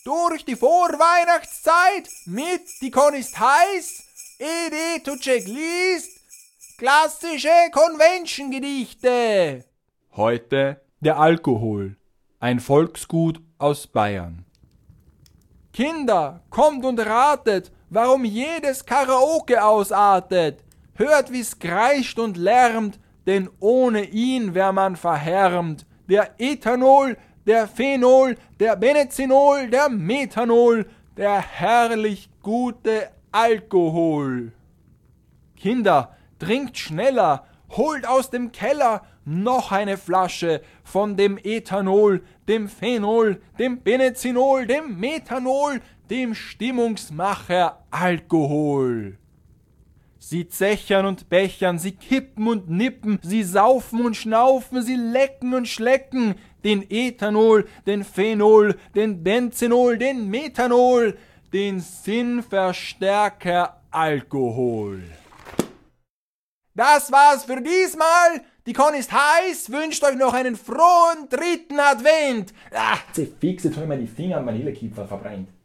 durch die Vorweihnachtszeit mit Die Con ist heiß, Edi Tucek liest klassische Convention-Gedichte. Heute der Alkohol, ein Volksgut aus Bayern. Kinder, kommt und ratet, warum jedes Karaoke ausartet. Hört, wie's kreischt und lärmt, denn ohne ihn wär man verhärmt. Der Ethanol, der Phenol, der Benezinol, der Methanol, der herrlich gute Alkohol. Kinder, trinkt schneller, holt aus dem Keller noch eine Flasche von dem Ethanol, dem Phenol, dem Benezinol, dem Methanol, dem Stimmungsmacher Alkohol. Sie zechern und bechern, sie kippen und nippen, sie saufen und schnaufen, sie lecken und schlecken den Ethanol, den Phenol, den Benzenol, den Methanol, den Sinnverstärker Alkohol. Das war's für diesmal. Die Con ist heiß, wünscht euch noch einen frohen 3. Advent. Fix, jetzt habe ich mir die Finger an Vanillekipferl verbrennt.